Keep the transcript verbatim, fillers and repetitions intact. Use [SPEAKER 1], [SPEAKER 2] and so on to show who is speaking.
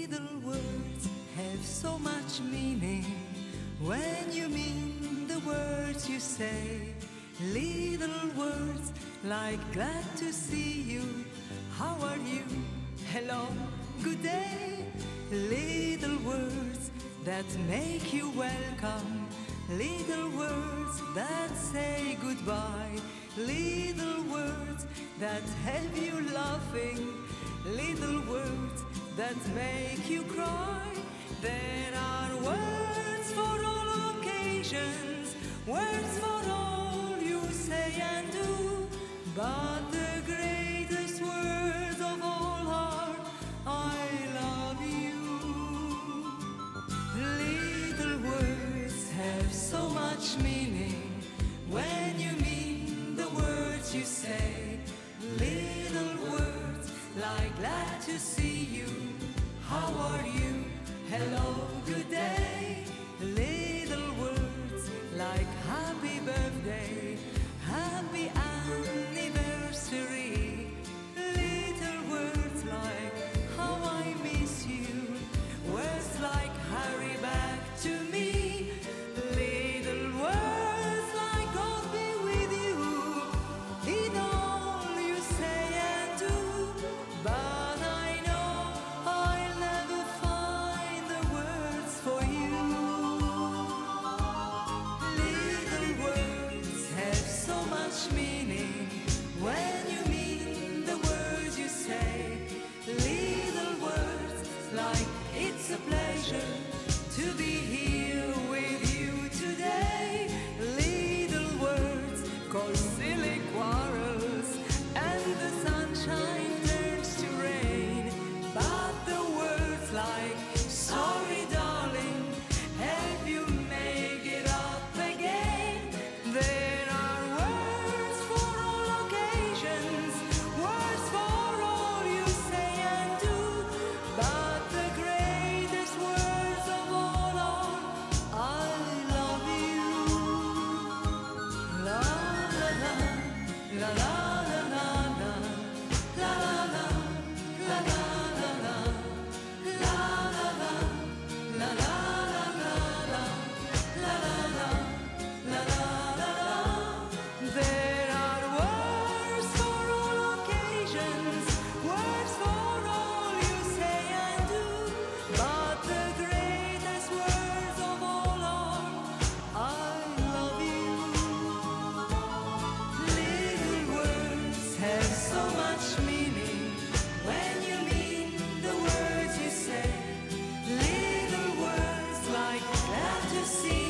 [SPEAKER 1] Little words have so much meaning when you mean the words you say. Little words like glad to see you, how are you, hello, good day. Little words that make you welcome, little words that say goodbye, little words that have you laughing, little words that make you cry. There are words for all occasions, words for all you say and do, but the greatest words of all are I love you. Little words have so much meaning when you mean the words you say. Little words like glad to see you, how are you, hello, good day. Little words like happy birthday, happy anniversary. Little words like how I miss you, words like hurry back to me. Little words like God be with you in all you say and do, but I know I'll never find the words for you. Little words have so much meaning when you mean the words you say. Little words like it's a pleasure to be here with you today. Little words cause silly quarrels and the sunshine turns to rain, but the words like sorry darling help you make it up again. There are words for all occasions, words for all you say and do, but the greatest words of all are I love you. La la la, la la la la la, la la la, la la la la, la la la, la la la la la, la la la, la la la la. There are words for all occasions, words for all you say and do, but the greatest words of all are I love you. Little words have so much meaning when you mean the words you say. Little words like glad to see